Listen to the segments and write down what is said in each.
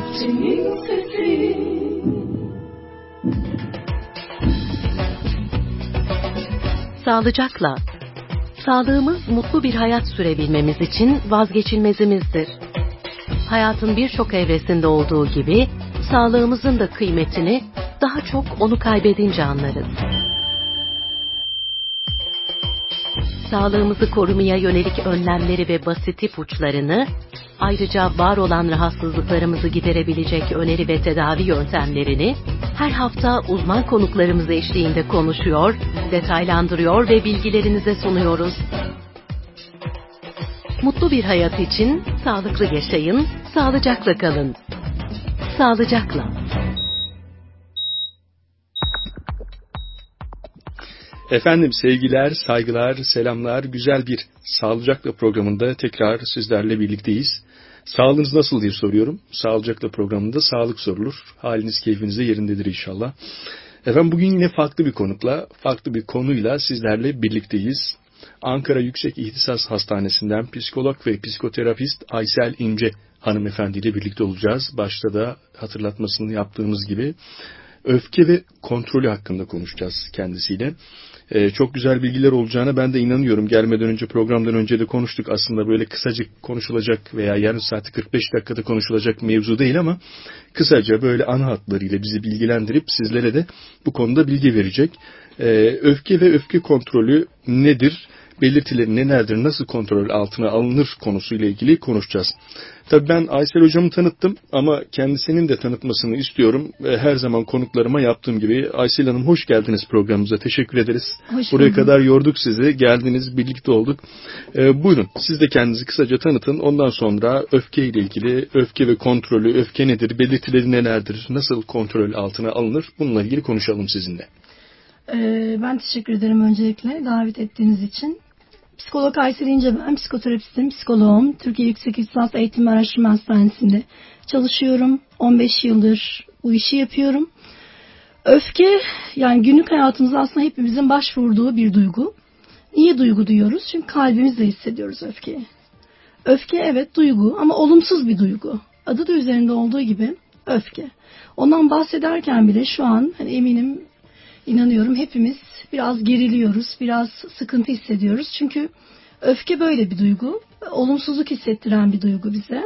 senin sesin. Sağlıcakla. Sağlığımız mutlu bir hayat sürebilmemiz için vazgeçilmezimizdir. Hayatın birçok evresinde olduğu gibi sağlığımızın da kıymetini daha çok onu kaybedince anlarız. Sağlığımızı korumaya yönelik önlemleri ve basit ipuçlarını, ayrıca var olan rahatsızlıklarımızı giderebilecek öneri ve tedavi yöntemlerini her hafta uzman konuklarımız eşliğinde konuşuyor, detaylandırıyor ve bilgilerinize sunuyoruz. Mutlu bir hayat için sağlıklı yaşayın, sağlıcakla kalın. Sağlıcakla. Efendim sevgiler, saygılar, selamlar. Güzel bir Sağlıcakla programında tekrar sizlerle birlikteyiz. Sağlığınız nasıl diye soruyorum. Sağlıcakla programında sağlık sorulur. Haliniz, keyfiniz de yerindedir inşallah. Efendim bugün yine farklı bir konukla, farklı bir konuyla sizlerle birlikteyiz. Ankara Yüksek İhtisas Hastanesi'nden psikolog ve psikoterapist Aysel İnce hanımefendiyle birlikte olacağız. Başta da hatırlatmasını yaptığımız gibi öfke ve kontrolü hakkında konuşacağız kendisiyle. Çok güzel bilgiler olacağına ben de inanıyorum. Gelmeden önce, programdan önce de konuştuk. Aslında böyle kısacık konuşulacak veya yarım saati 45 dakikada konuşulacak mevzu değil ama kısaca böyle ana hatlarıyla bizi bilgilendirip sizlere de bu konuda bilgi verecek. Öfke ve öfke kontrolü nedir? Belirtileri nelerdir, nasıl kontrol altına alınır konusuyla ilgili konuşacağız. Tabii ben Aysel hocamı tanıttım ama kendisinin de tanıtmasını istiyorum. Her zaman konuklarıma yaptığım gibi. Aysel Hanım hoş geldiniz programımıza. Teşekkür ederiz. Buraya kadar yorduk sizi. Geldiniz, birlikte olduk. Buyurun siz de kendinizi kısaca tanıtın. Ondan sonra öfke ile ilgili, öfke ve kontrolü, öfke nedir, belirtileri nelerdir, nasıl kontrol altına alınır? Bununla ilgili konuşalım sizinle. Ben teşekkür ederim öncelikle davet ettiğiniz için. Psikolog Aysel İnce ben, psikoterapistim, psikoloğum. Türkiye Yüksek İhtisas Eğitim ve Araştırma Hastanesi'nde çalışıyorum. 15 yıldır bu işi yapıyorum. Öfke, yani günlük hayatımızda aslında hepimizin başvurduğu bir duygu. Niye duygu diyoruz? Çünkü kalbimizle hissediyoruz öfkeyi. Öfke evet duygu ama olumsuz bir duygu. Adı da üzerinde olduğu gibi öfke. Ondan bahsederken bile şu an eminim, İnanıyorum hepimiz biraz geriliyoruz, biraz sıkıntı hissediyoruz. Çünkü öfke böyle bir duygu, olumsuzluk hissettiren bir duygu bize.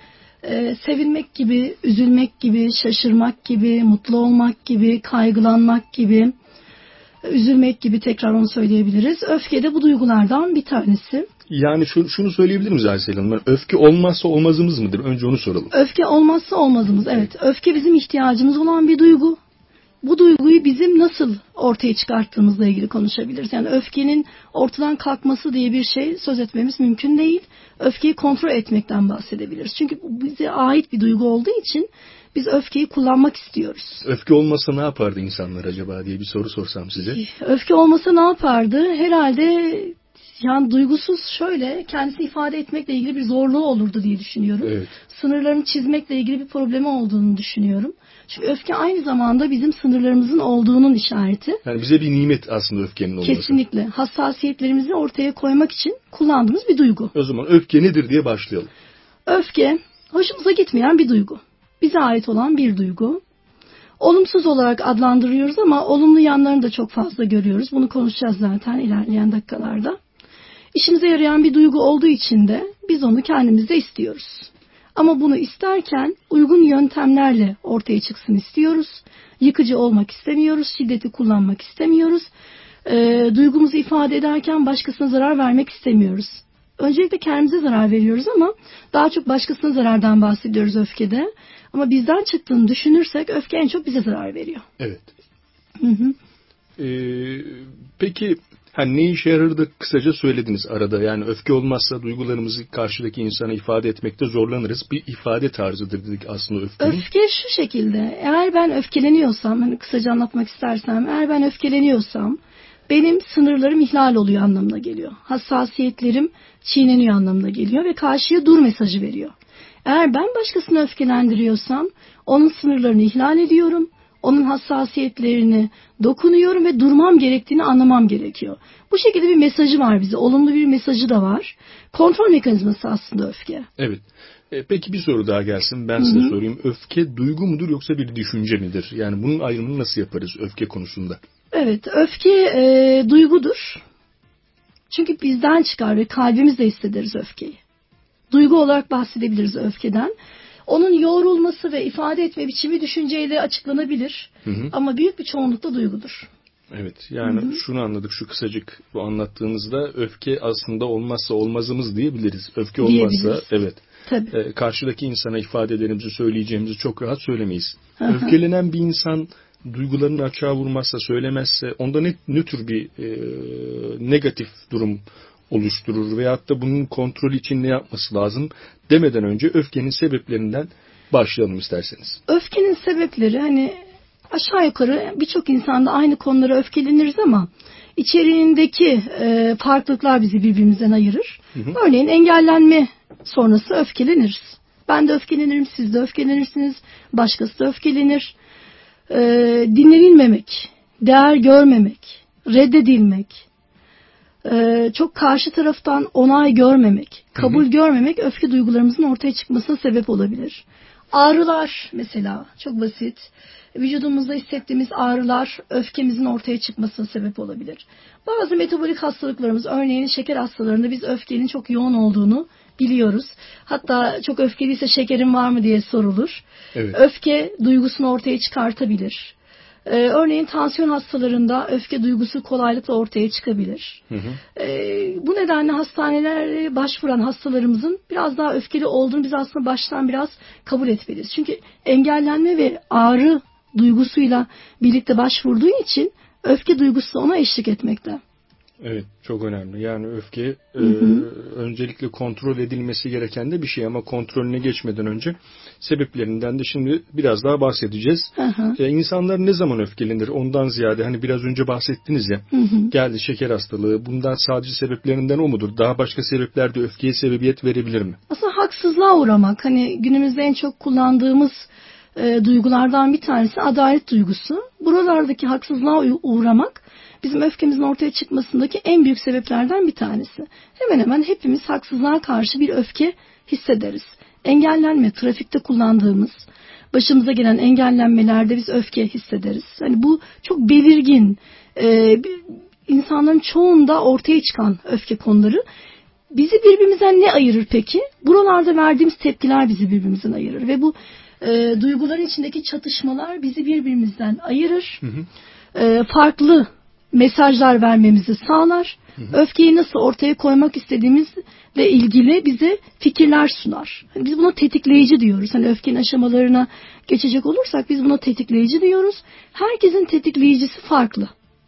Sevinmek gibi, üzülmek gibi, şaşırmak gibi, mutlu olmak gibi, kaygılanmak gibi, üzülmek gibi tekrar onu söyleyebiliriz. Öfke de bu duygulardan bir tanesi. Yani şunu söyleyebilir miyiz Aysel Hanım? Öfke olmazsa olmazımız mıdır? Önce onu soralım. Öfke olmazsa olmazımız, evet. Öfke bizim ihtiyacımız olan bir duygu. Bu duyguyu bizim nasıl ortaya çıkarttığımızla ilgili konuşabiliriz. Yani öfkenin ortadan kalkması diye bir şey söz etmemiz mümkün değil. Öfkeyi kontrol etmekten bahsedebiliriz. Çünkü bu bize ait bir duygu olduğu için biz öfkeyi kullanmak istiyoruz. Öfke olmasa ne yapardı insanlar acaba diye bir soru sorsam size. Öfke olmasa ne yapardı? Herhalde yani duygusuz şöyle kendisini ifade etmekle ilgili bir zorluğu olurdu diye düşünüyorum. Evet. Sınırlarını çizmekle ilgili bir problemi olduğunu düşünüyorum. Çünkü öfke aynı zamanda bizim sınırlarımızın olduğunun işareti. Yani bize bir nimet aslında öfkenin olması. Kesinlikle. Hassasiyetlerimizi ortaya koymak için kullandığımız bir duygu. O zaman öfke nedir diye başlayalım. Öfke, hoşumuza gitmeyen bir duygu. Bize ait olan bir duygu. Olumsuz olarak adlandırıyoruz ama olumlu yanlarını da çok fazla görüyoruz. Bunu konuşacağız zaten ilerleyen dakikalarda. İşimize yarayan bir duygu olduğu için de biz onu kendimizde istiyoruz. Ama bunu isterken uygun yöntemlerle ortaya çıksın istiyoruz. Yıkıcı olmak istemiyoruz, şiddeti kullanmak istemiyoruz. Duygumuzu ifade ederken başkasına zarar vermek istemiyoruz. Öncelikle kendimize zarar veriyoruz ama daha çok başkasına zarardan bahsediyoruz öfkede. Ama bizden çıktığını düşünürsek öfke en çok bize zarar veriyor. Evet. Hı hı. Peki ne işe yarar da kısaca söylediniz arada. Yani öfke olmazsa duygularımızı karşıdaki insana ifade etmekte zorlanırız. Bir ifade tarzıdır dedik aslında öfkenin. Öfke şu şekilde. Eğer ben öfkeleniyorsam, kısaca anlatmak istersem, eğer ben öfkeleniyorsam benim sınırlarım ihlal oluyor anlamına geliyor. Hassasiyetlerim çiğneniyor anlamına geliyor ve karşıya dur mesajı veriyor. Eğer ben başkasını öfkelendiriyorsam onun sınırlarını ihlal ediyorum. Onun hassasiyetlerini dokunuyorum ve durmam gerektiğini anlamam gerekiyor. Bu şekilde bir mesajı var bize. Olumlu bir mesajı da var. Kontrol mekanizması aslında öfke. Evet. Peki bir soru daha gelsin. Ben size sorayım. Öfke duygu mudur yoksa bir düşünce midir? Yani bunun ayrımını nasıl yaparız öfke konusunda? Evet, öfke duygudur. Çünkü bizden çıkar ve kalbimizle hissederiz öfkeyi. Duygu olarak bahsedebiliriz öfkeden. Onun yoğrulması ve ifade etme biçimi düşünceyle açıklanabilir. Ama büyük bir çoğunlukla duygudur. Evet, yani şunu anladık şu kısacık bu anlattığınızda, öfke aslında olmazsa olmazımız diyebiliriz. Öfke olmazsa evet. Karşıdaki insana ifadelerimizi, söyleyeceğimizi çok rahat söylemeyiz. Öfkelenen bir insan duygularını açığa vurmazsa, söylemezse onda ne tür bir negatif durum oluşturur veyahut da bunun kontrolü için ne yapması lazım demeden önce öfkenin sebeplerinden başlayalım isterseniz. Öfkenin sebepleri, hani aşağı yukarı birçok insanda aynı konulara öfkeleniriz ama içeriğindeki farklılıklar bizi birbirimizden ayırır. Örneğin engellenme sonrası öfkeleniriz. Ben de öfkelenirim, siz de öfkelenirsiniz, başkası da öfkelenir. Dinlenilmemek, değer görmemek, reddedilmek, çok karşı taraftan onay görmemek, kabul görmemek öfke duygularımızın ortaya çıkmasına sebep olabilir. Ağrılar mesela, çok basit. Vücudumuzda hissettiğimiz ağrılar öfkemizin ortaya çıkmasına sebep olabilir. Bazı metabolik hastalıklarımız, örneğin şeker hastalarında biz öfkenin çok yoğun olduğunu biliyoruz. Hatta çok öfkeliyse şekerin var mı diye sorulur. Evet. Öfke duygusunu ortaya çıkartabilir. Örneğin tansiyon hastalarında öfke duygusu kolaylıkla ortaya çıkabilir. Bu nedenle hastanelere başvuran hastalarımızın biraz daha öfkeli olduğunu biz aslında baştan biraz kabul etmeliyiz. Çünkü engellenme ve ağrı duygusuyla birlikte başvurduğu için öfke duygusu ona eşlik etmekte. Evet, çok önemli. Yani öfke öncelikle kontrol edilmesi gereken de bir şey ama kontrolüne geçmeden önce sebeplerinden de şimdi biraz daha bahsedeceğiz. İnsanlar ne zaman öfkelenir? Ondan ziyade hani biraz önce bahsettiniz ya, geldi şeker hastalığı, bundan sadece sebeplerinden o mudur? Daha başka sebepler de öfkeye sebebiyet verebilir mi? Aslında haksızlığa uğramak, hani günümüzde en çok kullandığımız duygulardan bir tanesi adalet duygusu. Buralardaki haksızlığa uğramak bizim öfkemizin ortaya çıkmasındaki en büyük sebeplerden bir tanesi. Hemen hemen hepimiz haksızlığa karşı bir öfke hissederiz. Engellenme, trafikte kullandığımız, başımıza gelen engellenmelerde biz öfke hissederiz. Yani bu çok belirgin, insanların çoğunda ortaya çıkan öfke konuları. Bizi birbirimizden ne ayırır peki? Buralarda verdiğimiz tepkiler bizi birbirimizden ayırır ve bu duyguların içindeki çatışmalar bizi birbirimizden ayırır. Farklı mesajlar vermemizi sağlar. Öfkeyi nasıl ortaya koymak istediğimizle ilgili bize fikirler sunar. Hani biz buna tetikleyici diyoruz. Hani öfkenin aşamalarına geçecek olursak biz buna tetikleyici diyoruz. Herkesin tetikleyicisi farklı.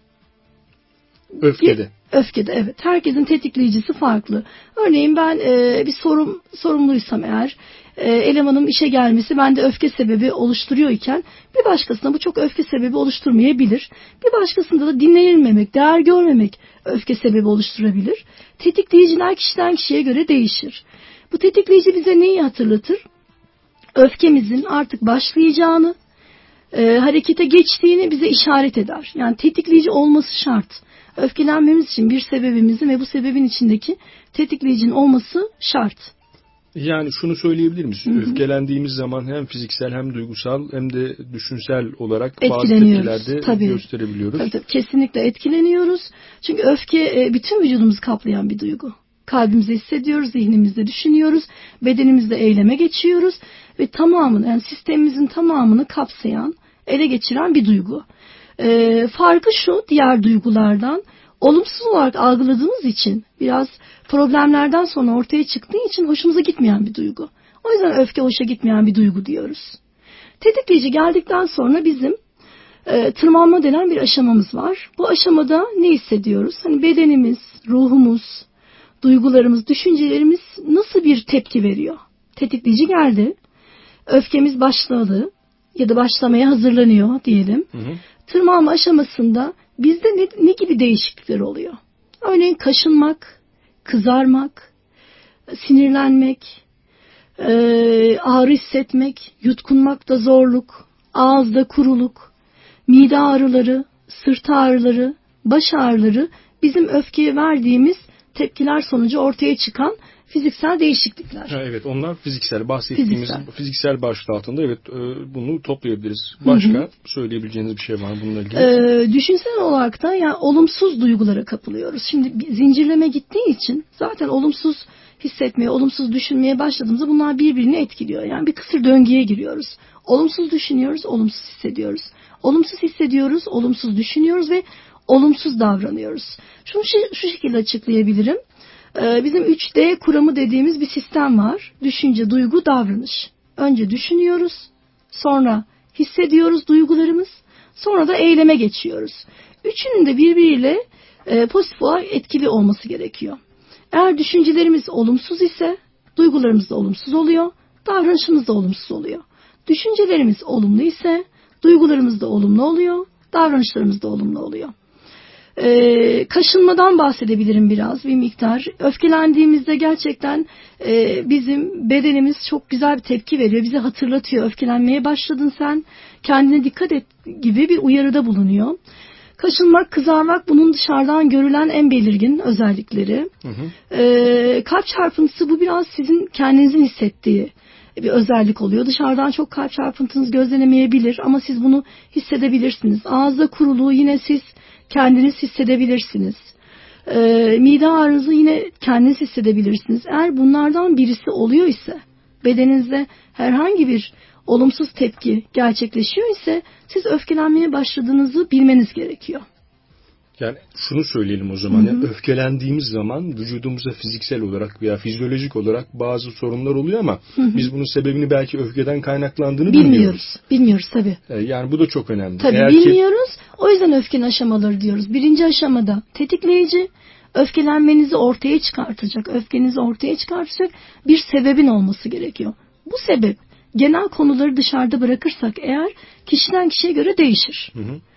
Öfkede. Öfkede, evet. Herkesin tetikleyicisi farklı. Örneğin ben bir sorumluysam eğer, elemanım işe gelmesi bende öfke sebebi oluşturuyor iken bir başkasına bu çok öfke sebebi oluşturmayabilir. Bir başkasında da dinlenilmemek, değer görmemek öfke sebebi oluşturabilir. Tetikleyiciler kişiden kişiye göre değişir. Bu tetikleyici bize neyi hatırlatır? Öfkemizin artık başlayacağını, harekete geçtiğini bize işaret eder. Yani tetikleyici olması şart. Öfkelenmemiz için bir sebebimizin ve bu sebebin içindeki tetikleyicinin olması şart. Yani şunu söyleyebilir misin? Öfkelendiğimiz zaman hem fiziksel hem duygusal hem de düşünsel olarak bazı tepkiler de gösterebiliyoruz. Tabii, kesinlikle etkileniyoruz. Çünkü öfke bütün vücudumuzu kaplayan bir duygu. Kalbimizde hissediyoruz, zihnimizde düşünüyoruz, bedenimizde eyleme geçiyoruz ve tamamını, yani sistemimizin tamamını kapsayan, ele geçiren bir duygu. Farkı şu, diğer duygulardan olumsuz olarak algıladığımız için, biraz problemlerden sonra ortaya çıktığı için hoşumuza gitmeyen bir duygu. O yüzden öfke hoşa gitmeyen bir duygu diyoruz. Tetikleyici geldikten sonra bizim tırmanma denen bir aşamamız var. Bu aşamada ne hissediyoruz? Hani bedenimiz, ruhumuz, duygularımız, düşüncelerimiz nasıl bir tepki veriyor? Tetikleyici geldi, öfkemiz başladı ya da başlamaya hazırlanıyor diyelim. Tırmanma aşamasında bizde ne gibi değişiklikler oluyor? Örneğin kaşınmak, kızarmak, sinirlenmek, ağrı hissetmek, yutkunmakta zorluk, ağızda kuruluk, mide ağrıları, sırt ağrıları, baş ağrıları bizim öfkeye verdiğimiz tepkiler sonucu ortaya çıkan fiziksel değişiklikler. Ha, evet, onlar fiziksel bahsettiğimiz fiziksel başlığı altında bunu toplayabiliriz. Başka söyleyebileceğiniz bir şey var mı bununla ilgili? Düşünsel olarak da yani olumsuz duygulara kapılıyoruz. Şimdi zincirleme gittiği için zaten olumsuz hissetmeye, olumsuz düşünmeye başladığımızda bunlar birbirini etkiliyor. Yani bir kısır döngüye giriyoruz. Olumsuz düşünüyoruz, olumsuz hissediyoruz. Olumsuz hissediyoruz, olumsuz düşünüyoruz ve olumsuz davranıyoruz. Şunu şu şekilde açıklayabilirim. Bizim 3D kuramı dediğimiz bir sistem var. Düşünce, duygu, davranış. Önce düşünüyoruz, sonra hissediyoruz duygularımız, sonra da eyleme geçiyoruz. Üçünün de birbiriyle pozitif olarak etkili olması gerekiyor. Eğer düşüncelerimiz olumsuz ise duygularımız da olumsuz oluyor, davranışımız da olumsuz oluyor. Düşüncelerimiz olumlu ise duygularımız da olumlu oluyor, davranışlarımız da olumlu oluyor. Kaşınmadan bahsedebilirim biraz bir miktar. Öfkelendiğimizde gerçekten bizim bedenimiz çok güzel bir tepki veriyor. Bize hatırlatıyor, öfkelenmeye başladın sen, kendine dikkat et gibi bir uyarıda bulunuyor. Kaşınmak, kızarmak bunun dışarıdan görülen en belirgin özellikleri. Kalp çarpıntısı bu biraz sizin kendinizin hissettiği bir özellik oluyor. Dışarıdan çok kalp çarpıntınız gözlenemeyebilir ama siz bunu hissedebilirsiniz. Ağızda kuruluğu yine siz kendiniz hissedebilirsiniz. Mide ağrınızı yine kendiniz hissedebilirsiniz. Eğer bunlardan birisi oluyor ise, bedeninizde herhangi bir olumsuz tepki gerçekleşiyor ise siz öfkelenmeye başladığınızı bilmeniz gerekiyor. Yani şunu söyleyelim o zaman. Yani öfkelendiğimiz zaman vücudumuza fiziksel olarak veya fizyolojik olarak bazı sorunlar oluyor ama biz bunun sebebini belki öfkeden kaynaklandığını bilmiyoruz. Bilmiyoruz tabii. Yani bu da çok önemli. Tabii bilmiyoruz. O yüzden öfkenin aşamaları diyoruz. Birinci aşamada tetikleyici, öfkelenmenizi ortaya çıkartacak, öfkenizi ortaya çıkartacak bir sebebin olması gerekiyor. Bu sebep genel konuları dışarıda bırakırsak eğer kişiden kişiye göre değişir.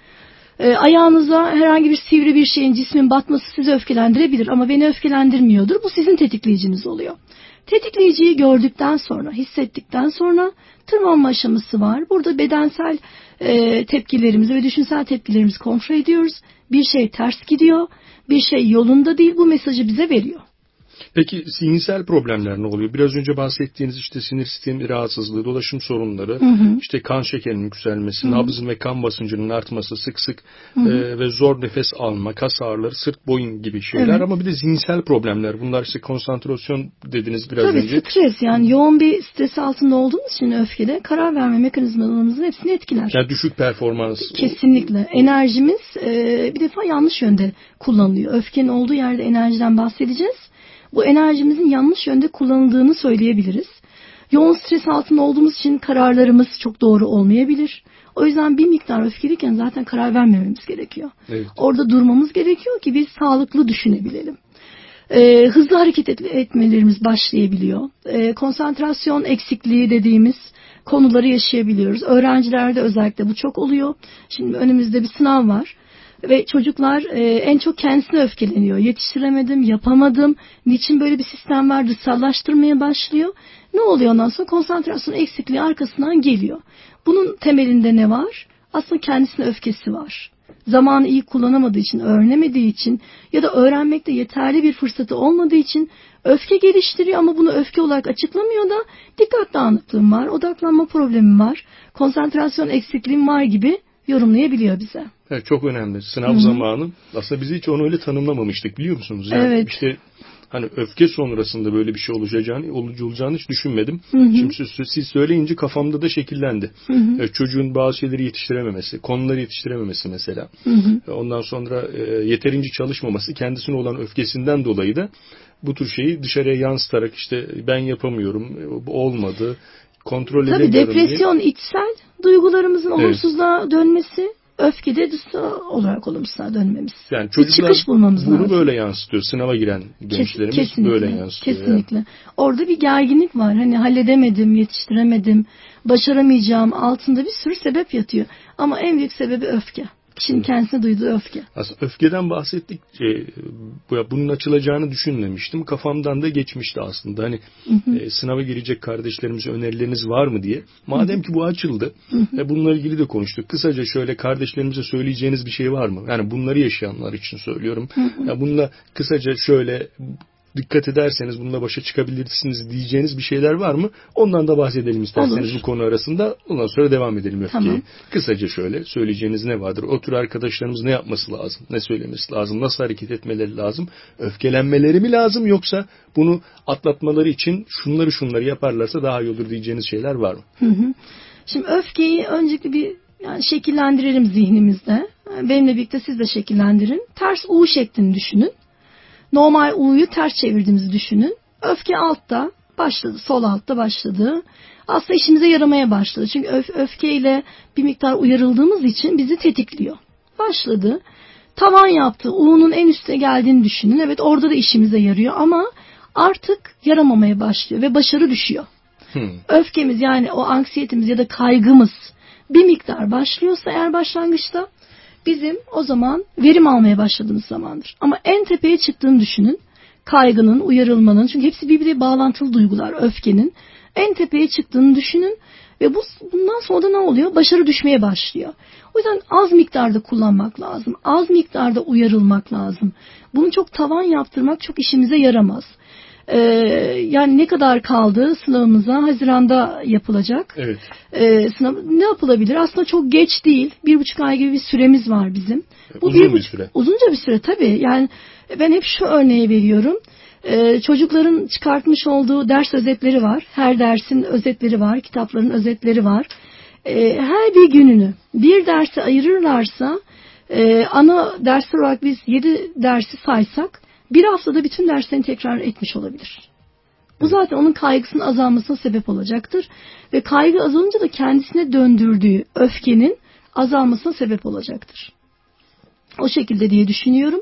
Ayağınıza herhangi bir sivri bir şeyin, cismin batması sizi öfkelendirebilir ama beni öfkelendirmiyordur. Bu sizin tetikleyiciniz oluyor. Tetikleyiciyi gördükten sonra, hissettikten sonra tırmanma aşaması var. Burada bedensel tepkilerimizi ve düşünsel tepkilerimizi kontrol ediyoruz. Bir şey ters gidiyor, bir şey yolunda değil, bu mesajı bize veriyor. Peki zihinsel problemler ne oluyor? Biraz önce bahsettiğiniz işte sinir sistemi rahatsızlığı, dolaşım sorunları, işte kan şekerinin yükselmesi, nabzın ve kan basıncının artması, sık sık ve zor nefes alma, kas ağrıları, sırt boyun gibi şeyler ama bir de zihinsel problemler. Bunlar işte konsantrasyon dediniz biraz önce. Tabii stres, yani yoğun bir stres altında olduğumuz için öfkede karar verme mekanizmalarımızın hepsini etkiler. Yani düşük performans. Kesinlikle. Enerjimiz bir defa yanlış yönde kullanılıyor. Öfkenin olduğu yerde enerjiden bahsedeceğiz. Bu enerjimizin yanlış yönde kullanıldığını söyleyebiliriz. Yoğun stres altında olduğumuz için kararlarımız çok doğru olmayabilir. O yüzden bir miktar öfkeliyken zaten karar vermememiz gerekiyor. Evet. Orada durmamız gerekiyor ki biz sağlıklı düşünebilelim. Hızlı hareket etmelerimiz başlayabiliyor. Konsantrasyon eksikliği dediğimiz konuları yaşayabiliyoruz. Öğrencilerde özellikle bu çok oluyor. Şimdi önümüzde bir sınav var. Ve çocuklar en çok kendisine öfkeleniyor. Yetiştiremedim, yapamadım. Niçin böyle bir sistem var? Dışsallaştırmaya başlıyor. Ne oluyor ondan sonra? Konsantrasyon eksikliği arkasından geliyor. Bunun temelinde ne var? Aslında kendisine öfkesi var. Zamanı iyi kullanamadığı için, öğrenemediği için ya da öğrenmekte yeterli bir fırsatı olmadığı için öfke geliştiriyor ama bunu öfke olarak açıklamıyor da dikkat dağınıklığım var, odaklanma problemim var, konsantrasyon eksikliğim var gibi yorumlayabiliyor bize. Evet, çok önemli. Sınav zamanı. Aslında biz hiç onu öyle tanımlamamıştık, biliyor musunuz? Yani evet. İşte hani öfke sonrasında böyle bir şey olacağını hiç düşünmedim. Şimdi siz söyleyince kafamda da şekillendi. Çocuğun bazı şeyleri yetiştirememesi, konuları yetiştirememesi mesela. Ondan sonra yeterince çalışmaması, kendisine olan öfkesinden dolayı da bu tür şeyi dışarıya yansıtarak işte ben yapamıyorum, olmadı, kontrol edemiyorum. Tabii depresyon içsel, duygularımızın olumsuzluğa dönmesi, öfkede dışsal olarak olumsuzluğa dönmemiz. Yani çocuklar bunu lazım. Böyle yansıtıyor. Sınava giren gençlerimiz böyle yansıtıyor. Kesinlikle. Yani. Orada bir gerginlik var. Hani halledemedim, yetiştiremedim, başaramayacağım altında bir sürü sebep yatıyor. Ama en büyük sebebi öfke. Kişinin kendisine duyduğu öfke. Aslında öfkeden bahsettikçe bunun açılacağını düşünmemiştim. Kafamdan da geçmişti aslında. Hani sınava girecek kardeşlerimize önerileriniz var mı diye. Madem ki bu açıldı, bununla ilgili de konuştuk. Kısaca şöyle kardeşlerimize söyleyeceğiniz bir şey var mı? Yani bunları yaşayanlar için söylüyorum. Ya bununla kısaca şöyle dikkat ederseniz bununla başa çıkabilirsiniz diyeceğiniz bir şeyler var mı? Ondan da bahsedelim isterseniz bu konu arasında. Ondan sonra devam edelim öfkeye. Tamam. Kısaca şöyle söyleyeceğiniz ne vardır? O tür arkadaşlarımız ne yapması lazım? Ne söylemesi lazım? Nasıl hareket etmeleri lazım? Öfkelenmeleri mi lazım yoksa bunu atlatmaları için şunları yaparlarsa daha iyi olur diyeceğiniz şeyler var mı? Şimdi öfkeyi öncelikle bir şekillendirelim zihnimizde. Benimle birlikte siz de şekillendirin. Ters U şeklini düşünün. Normal U'yu ters çevirdiğimizi düşünün. Öfke altta başladı, sol altta başladı. Aslında işimize yaramaya başladı. Çünkü öfkeyle bir miktar uyarıldığımız için bizi tetikliyor. Başladı. Tavan yaptı. U'nun en üstüne geldiğini düşünün. Evet, orada da işimize yarıyor ama artık yaramamaya başlıyor ve başarı düşüyor. Öfkemiz, yani o anksiyetemiz ya da kaygımız bir miktar başlıyorsa eğer başlangıçta, bizim o zaman verim almaya başladığımız zamandır. Ama en tepeye çıktığını düşünün. Kaygının, uyarılmanın, çünkü hepsi birbirine bağlantılı duygular, öfkenin. En tepeye çıktığını düşünün ve bundan sonra da ne oluyor? Başarı düşmeye başlıyor. O yüzden az miktarda kullanmak lazım. Az miktarda uyarılmak lazım. Bunu çok tavan yaptırmak çok işimize yaramaz. Yani ne kadar kaldı sınavımıza? Haziran'da yapılacak. Evet. Sınav ne yapılabilir? Aslında çok geç değil. 1,5 ay gibi bir süremiz var bizim. Bu uzun bir süre. Uzunca bir süre tabii. Yani ben hep şu örneği veriyorum. Çocukların çıkartmış olduğu ders özetleri var. Her dersin özetleri var. Kitapların özetleri var. Her bir gününü bir derse ayırırlarsa, ana dersler olarak biz 7 dersi saysak, bir haftada bütün derslerini tekrar etmiş olabilir. Bu zaten onun kaygısının azalmasına sebep olacaktır. Ve kaygı azalınca da kendisine döndürdüğü öfkenin azalmasına sebep olacaktır. O şekilde diye düşünüyorum.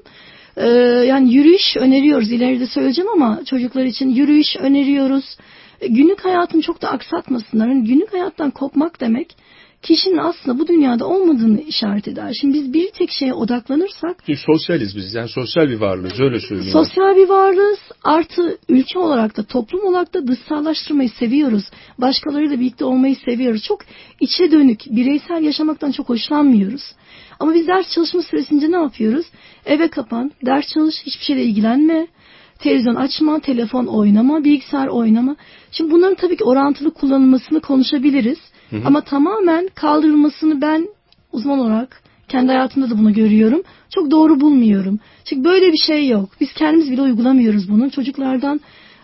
Yani yürüyüş öneriyoruz. İleride söyleyeceğim ama çocuklar için yürüyüş öneriyoruz. Günlük hayatını çok da aksatmasınlar. Yani günlük hayattan kopmak demek, kişinin aslında bu dünyada olmadığını işaret eder. Şimdi biz bir tek şeye odaklanırsak... Sosyaliz biz. Yani sosyal bir varlığız. Öyle söyleyeyim. Sosyal bir varlığız. Artı ülke olarak da, toplum olarak da dışsallaştırmayı seviyoruz. Başkalarıyla birlikte olmayı seviyoruz. Çok içe dönük, bireysel yaşamaktan çok hoşlanmıyoruz. Ama biz ders çalışma süresince ne yapıyoruz? Eve kapan, ders çalış, hiçbir şeyle ilgilenme. Televizyon açma, telefon oynama, bilgisayar oynama. Şimdi bunların tabii ki orantılı kullanılmasını konuşabiliriz. Ama tamamen kaldırılmasını ben uzman olarak kendi hayatımda da bunu görüyorum. Çok doğru bulmuyorum. Çünkü böyle bir şey yok. Biz kendimiz bile uygulamıyoruz bunu. Çocuklardan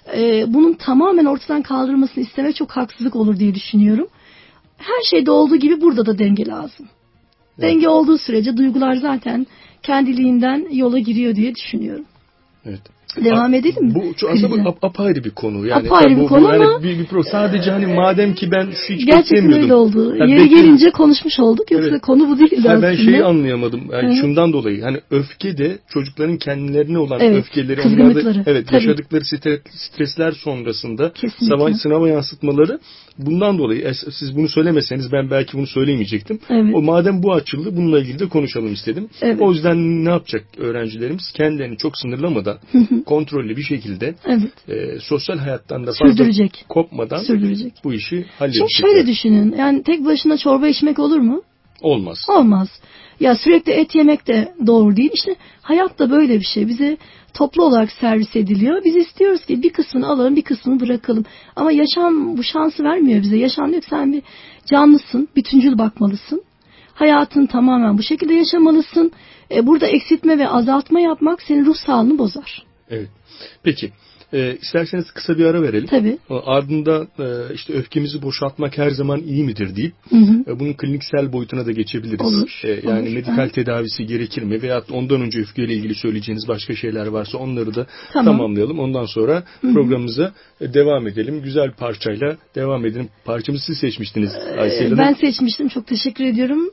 bunun tamamen ortadan kaldırılmasını istemek çok haksızlık olur diye düşünüyorum. Her şeyde olduğu gibi burada da denge lazım. Evet. Denge olduğu sürece duygular zaten kendiliğinden yola giriyor diye düşünüyorum. Evet. Devam edelim mi? Bu aslında apayrı bir konu. Yani apayrı bir konu ama sadece hani madem ki ben hiç gerçekten öyle oldu. Yeri gelince konuşmuş olduk. Yoksa evet, konu bu değildi aslında. Ben şeyi anlayamadım. Yani şundan dolayı hani öfke de çocukların kendilerine olan öfkeleri, onlarda yaşadıkları stresler sonrasında sınava yansıtmaları, bundan dolayı siz bunu söylemeseniz ben belki bunu söylemeyecektim. Evet. O madem bu açıldı, bununla ilgili de konuşalım istedim. Evet. O yüzden ne yapacak öğrencilerimiz? Kendilerini çok sınırlamadan kontrollü bir şekilde sosyal hayattan da fazla kopmadan bu işi halledecek. Şimdi şöyle düşünün. Yani tek başına çorba içmek olur mu? Olmaz. Olmaz. Ya sürekli et yemek de doğru değil. İşte hayat da böyle bir şey. Bize toplu olarak servis ediliyor. Biz istiyoruz ki bir kısmını alalım, bir kısmını bırakalım. Ama yaşam bu şansı vermiyor bize. Yaşam diyor ki sen bir canlısın, bütüncül bakmalısın. Hayatını tamamen bu şekilde yaşamalısın. Burada eksiltme ve azaltma yapmak senin ruh sağlığını bozar. Evet. Peki. İsterseniz kısa bir ara verelim. Tabii. Ardından işte öfkemizi boşaltmak her zaman iyi midir deyip bunun kliniksel boyutuna da geçebiliriz. Olur. Yani medikal tedavisi gerekir mi? Veyahut ondan önce öfkeyle ilgili söyleyeceğiniz başka şeyler varsa onları da tamamlayalım. Ondan sonra programımıza devam edelim. Güzel bir parçayla devam edelim. Parçamızı siz seçmiştiniz Aysel Hanım. Ben seçmiştim. Çok teşekkür ediyorum.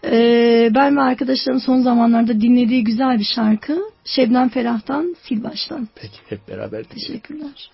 Ben ve arkadaşlarım son zamanlarda dinlediği güzel bir şarkı Şebnem Ferah'tan Sil Baştan. Peki hep beraber dinleyelim. Teşekkürler.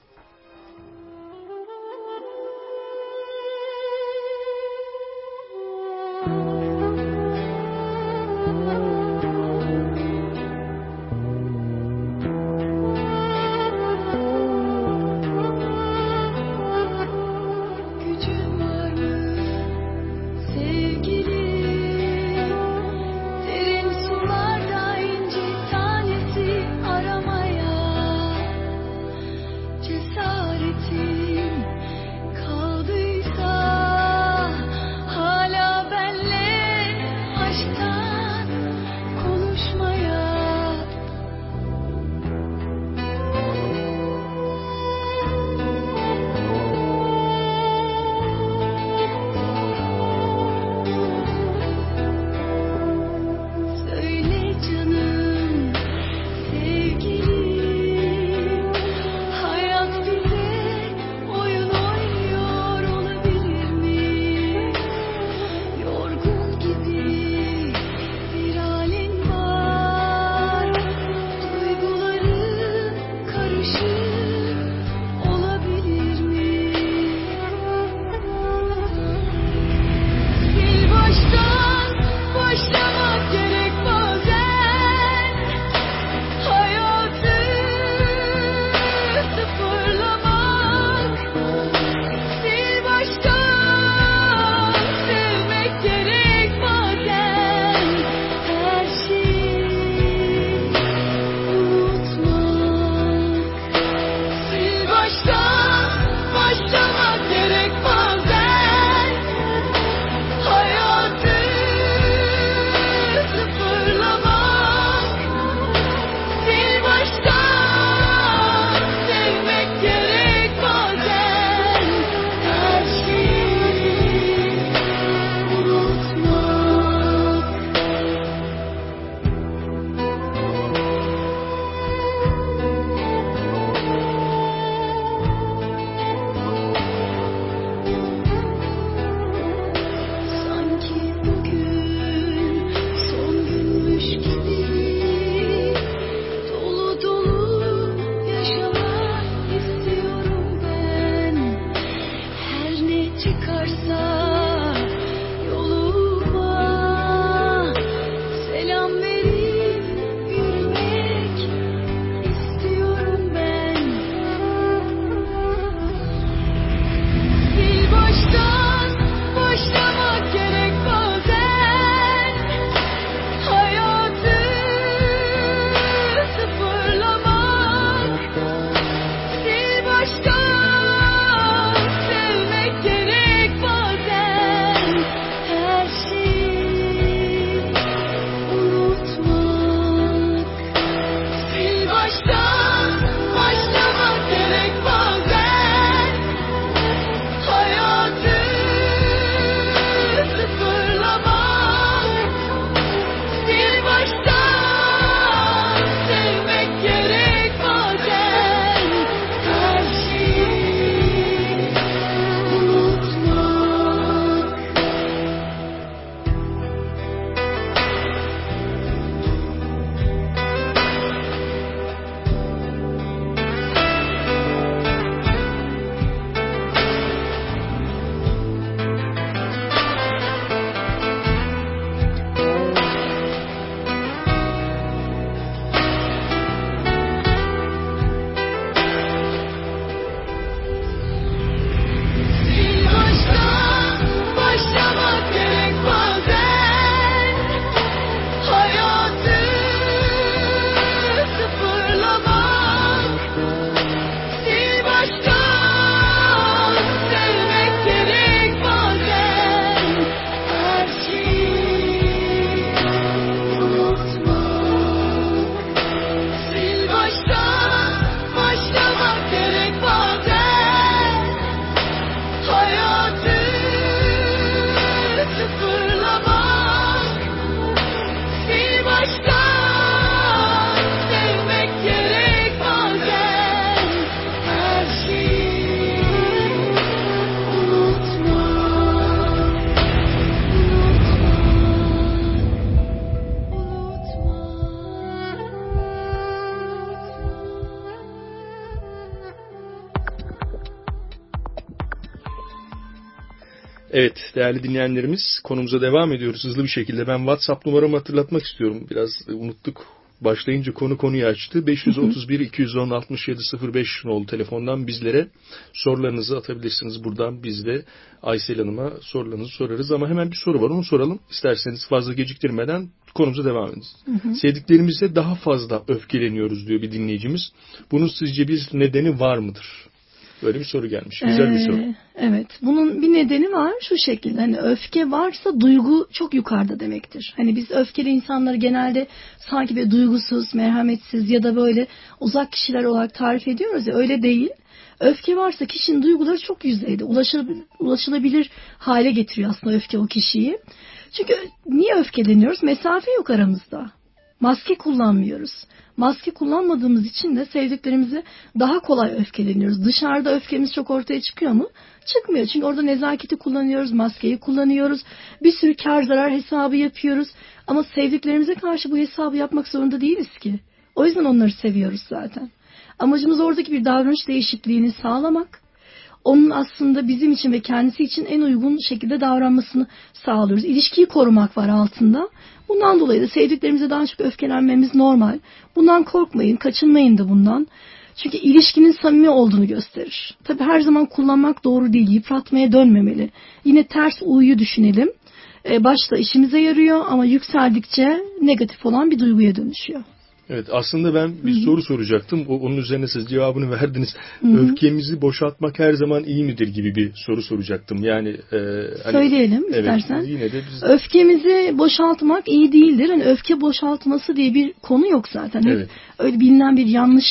Evet, değerli dinleyenlerimiz, konumuza devam ediyoruz hızlı bir şekilde. Ben WhatsApp numaramı hatırlatmak istiyorum. Biraz unuttuk. Başlayınca konuyu açtı. 531 210 67 05 nolu telefondan bizlere sorularınızı atabilirsiniz. Buradan biz de Aysel Hanım'a sorularınızı sorarız. Ama hemen bir soru var, onu soralım. İsterseniz fazla geciktirmeden konumuza devam ediniz. Sevdiklerimize daha fazla öfkeleniyoruz diyor bir dinleyicimiz. Bunun sizce bir nedeni var mıdır? Böyle bir soru gelmiş. Güzel bir soru. Evet. Bunun bir nedeni var. Şu şekilde. Hani öfke varsa duygu çok yukarıda demektir. Hani biz öfkeli insanları genelde sanki böyle duygusuz, merhametsiz ya da böyle uzak kişiler olarak tarif ediyoruz ya. Öyle değil. Öfke varsa kişinin duyguları çok yüzeyde. Ulaşılabilir hale getiriyor aslında öfke o kişiyi. Çünkü niye öfkeleniyoruz? Mesafe yok aramızda. Maske kullanmıyoruz. Maske kullanmadığımız için de sevdiklerimize daha kolay öfkeleniyoruz. Dışarıda öfkemiz çok ortaya çıkıyor mu? Çıkmıyor. Çünkü orada nezaketi kullanıyoruz, maskeyi kullanıyoruz. Bir sürü kar zarar hesabı yapıyoruz. Ama sevdiklerimize karşı bu hesabı yapmak zorunda değiliz ki. O yüzden onları seviyoruz zaten. Amacımız oradaki bir davranış değişikliğini sağlamak. Onun aslında bizim için ve kendisi için en uygun şekilde davranmasını sağlıyoruz. İlişkiyi korumak var altında. Bundan dolayı da sevdiklerimize daha çok öfkelenmemiz normal. Bundan korkmayın, kaçınmayın da bundan. Çünkü ilişkinin samimi olduğunu gösterir. Tabii her zaman kullanmak doğru değil, yıpratmaya dönmemeli. Yine ters U'yu düşünelim. Başta işimize yarıyor ama yükseldikçe negatif olan bir duyguya dönüşüyor. Evet, aslında ben bir soru soracaktım. Onun üzerine siz cevabını verdiniz. Öfkemizi boşaltmak her zaman iyi midir gibi bir soru soracaktım. Yani hani, söyleyelim istersen. Evet, yine de biz... Öfkemizi boşaltmak iyi değildir. Hani öfke boşaltması diye bir konu yok zaten. Evet. Öyle bilinen bir yanlış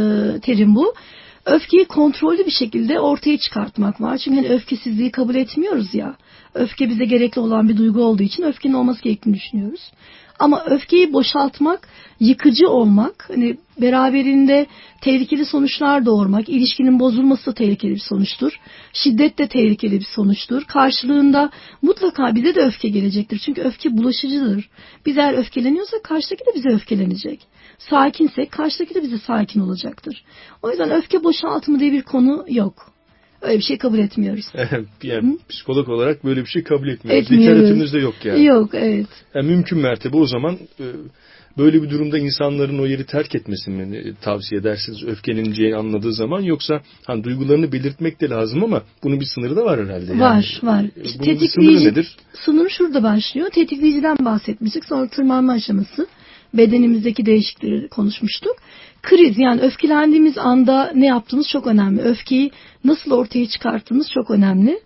terim bu. Öfkeyi kontrollü bir şekilde ortaya çıkartmak var. Çünkü hani öfkesizliği kabul etmiyoruz ya. Öfke bize gerekli olan bir duygu olduğu için öfkenin olması gerektiğini düşünüyoruz. Ama öfkeyi boşaltmak, yıkıcı olmak, hani beraberinde tehlikeli sonuçlar doğurmak, ilişkinin bozulması da tehlikeli bir sonuçtur. Şiddet de tehlikeli bir sonuçtur. Karşılığında mutlaka bize de öfke gelecektir. Çünkü öfke bulaşıcıdır. Biz eğer öfkeleniyorsak karşıdaki de bize öfkelenecek. Sakinsek karşıdaki de bize sakin olacaktır. O yüzden öfke boşaltımı diye bir konu yok. Öyle bir şey kabul etmiyoruz. Yani psikolog olarak böyle bir şey kabul etmiyoruz. Literatürümüzde yok yani. Yok, evet. Yani mümkün mertebe o zaman böyle bir durumda insanların o yeri terk etmesini tavsiye edersiniz öfkeleneceğini anladığı zaman, yoksa hani duygularını belirtmek de lazım ama bunun bir sınırı da var herhalde. Yani, var. Bunun bir sınırı nedir? Sınır şurada başlıyor. Tetikleyiciden bahsetmiştik. Sonra tırmanma aşaması. Bedenimizdeki değişiklikleri konuşmuştuk. Kriz, yani öfkelendiğimiz anda ne yaptığımız çok önemli. Öfkeyi nasıl ortaya çıkarttığımız çok önemli.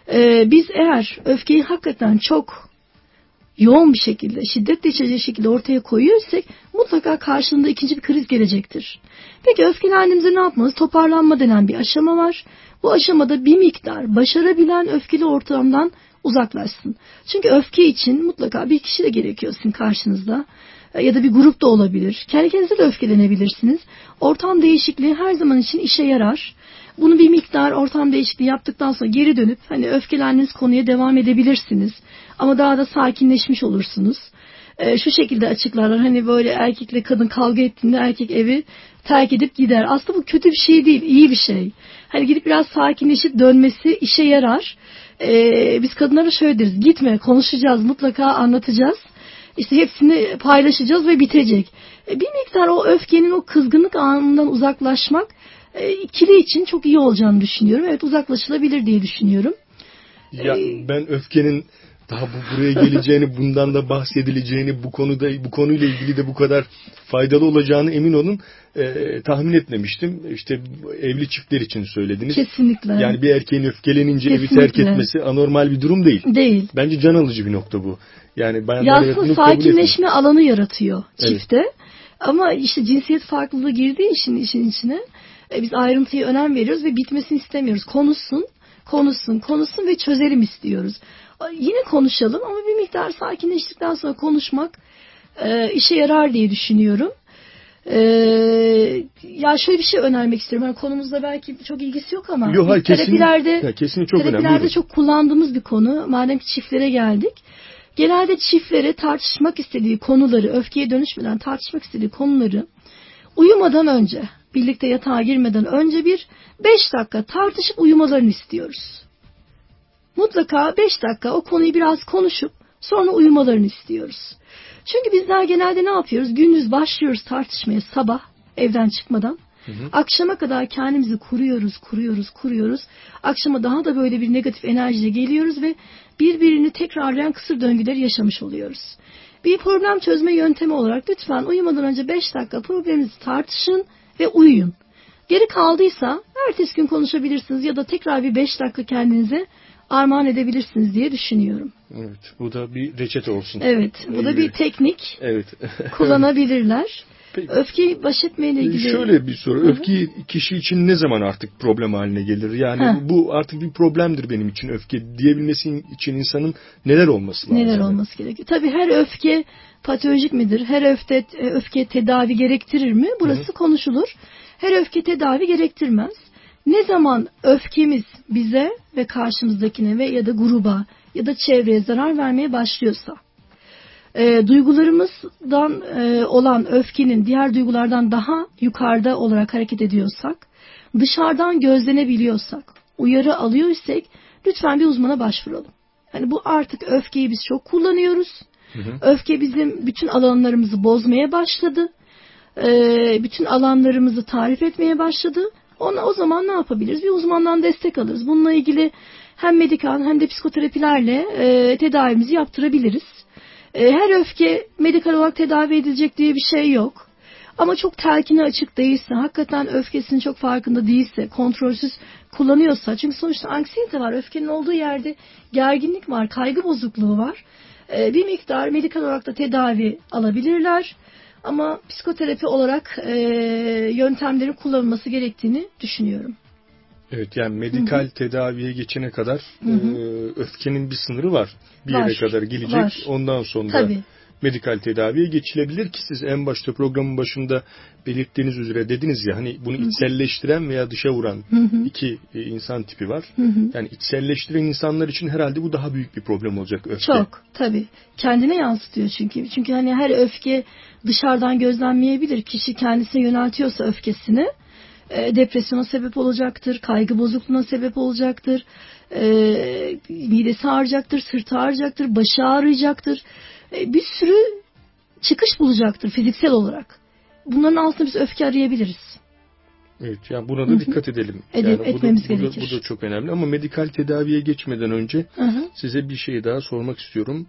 Biz eğer öfkeyi hakikaten çok yoğun bir şekilde, şiddetle içeceği şekilde ortaya koyuyorsak mutlaka karşılığında ikinci bir kriz gelecektir. Peki öfkelendiğimizde ne yapmalıyız? Toparlanma denen bir aşama var. Bu aşamada bir miktar başarabilen öfkeli ortamdan uzaklaşsın. Çünkü öfke için mutlaka bir kişi de gerekiyor sizin karşınızda. Ya da bir grup da olabilir. Kendi kendinize de öfkelenebilirsiniz. Ortam değişikliği her zaman için işe yarar. Bunu bir miktar ortam değişikliği yaptıktan sonra geri dönüp hani öfkelendiğiniz konuya devam edebilirsiniz. Ama daha da sakinleşmiş olursunuz. Şu şekilde açıklarlar, hani böyle erkekle kadın kavga ettiğinde erkek evi terk edip gider. Aslında bu kötü bir şey değil, iyi bir şey. Hani gidip biraz sakinleşip dönmesi işe yarar. Biz kadınlara şöyle deriz: gitme, konuşacağız, mutlaka anlatacağız. İşte hepsini paylaşacağız ve bitecek. Bir miktar o öfkenin, o kızgınlık anından uzaklaşmak ikili için çok iyi olacağını düşünüyorum. Evet, uzaklaşılabilir diye düşünüyorum. Ya ben öfkenin daha buraya geleceğini, bundan da bahsedileceğini, bu konuyla ilgili de bu kadar faydalı olacağını emin olun tahmin etmemiştim. İşte evli çiftler için söylediniz. Kesinlikle. Yani bir erkeğin öfkelenince kesinlikle evi terk etmesi anormal bir durum değil. Değil. Bence can alıcı bir nokta bu. Yani aslında sakinleşme alanı yaratıyor çifte. Evet. Ama işte cinsiyet farklılığı girdiği işin içine biz ayrıntıya önem veriyoruz ve bitmesini istemiyoruz. Konuşsun ve çözelim istiyoruz. Yine konuşalım ama bir miktar sakinleştikten sonra konuşmak işe yarar diye düşünüyorum. Ya şöyle bir şey önermek istiyorum. Yani konumuzda belki çok ilgisi yok ama terapilerde çok kullandığımız bir konu. Madem ki çiftlere geldik. Genelde çiftlere tartışmak istediği konuları, öfkeye dönüşmeden tartışmak istediği konuları uyumadan önce, birlikte yatağa girmeden önce bir 5 dakika tartışıp uyumalarını istiyoruz. mutlaka 5 dakika o konuyu biraz konuşup sonra uyumalarını istiyoruz. Çünkü bizler genelde ne yapıyoruz? Gündüz başlıyoruz tartışmaya sabah evden çıkmadan. Akşama kadar kendimizi kuruyoruz. Akşama daha da böyle bir negatif enerjiyle geliyoruz ve birbirini tekrarlayan kısır döngüleri yaşamış oluyoruz. Bir problem çözme yöntemi olarak lütfen uyumadan önce 5 dakika probleminizi tartışın ve uyuyun. Geri kaldıysa ertesi gün konuşabilirsiniz ya da tekrar bir 5 dakika kendinize armağan edebilirsiniz diye düşünüyorum. Evet, bu da bir reçete olsun. Evet, bu da bir teknik. Evet. Kullanabilirler. Peki, öfkeyi baş etmeyle ilgili... Şöyle bir soru. Öfke kişi için ne zaman artık problem haline gelir? Yani bu artık bir problemdir benim için öfke diyebilmesi için insanın neler olması lazım? Neler olması gerekiyor? Tabii her öfke patolojik midir? Her öfke tedavi gerektirir mi? Burası konuşulur. Her öfke tedavi gerektirmez. Ne zaman öfkemiz bize ve karşımızdakine ve ya da gruba ya da çevreye zarar vermeye başlıyorsa, duygularımızdan olan öfkenin diğer duygulardan daha yukarıda olarak hareket ediyorsak, dışarıdan gözlenebiliyorsak, uyarı alıyorsak lütfen bir uzmana başvuralım. Yani bu artık öfkeyi biz çok kullanıyoruz. Öfke bizim bütün alanlarımızı bozmaya başladı. Bütün alanlarımızı tarif etmeye başladı. O zaman ne yapabiliriz? Bir uzmandan destek alırız. Bununla ilgili hem medikal hem de psikoterapilerle tedavimizi yaptırabiliriz. Her öfke medikal olarak tedavi edilecek diye bir şey yok. Ama çok telkine açık değilse, hakikaten öfkesinin çok farkında değilse, kontrolsüz kullanıyorsa, çünkü sonuçta anksiyete var, öfkenin olduğu yerde gerginlik var, kaygı bozukluğu var. Bir miktar medikal olarak da tedavi alabilirler. Ama psikoterapi olarak yöntemlerin kullanılması gerektiğini düşünüyorum. Evet, yani medikal tedaviye geçene kadar öfkenin bir sınırı var. Bir yere kadar gelecek. Ondan sonra medikal tedaviye geçilebilir ki siz en başta programın başında belirttiğiniz üzere dediniz ya, hani bunu içselleştiren veya dışa vuran iki insan tipi var. Yani içselleştiren insanlar için herhalde bu daha büyük bir problem olacak öfke. Çok tabii. Kendine yansıtıyor çünkü. Çünkü hani her öfke dışarıdan gözlenmeyebilir. Kişi kendisine yöneltiyorsa öfkesini depresyona sebep olacaktır, kaygı bozukluğuna sebep olacaktır, midesi ağrıyacaktır, sırtı ağrıyacaktır, başı ağrıyacaktır. Bir sürü çıkış bulacaktır fiziksel olarak. Bunların altında biz öfke arayabiliriz. Evet, yani buna da dikkat edelim. Etmemiz gerekir. Bu da çok önemli ama medikal tedaviye geçmeden önce size bir şey daha sormak istiyorum.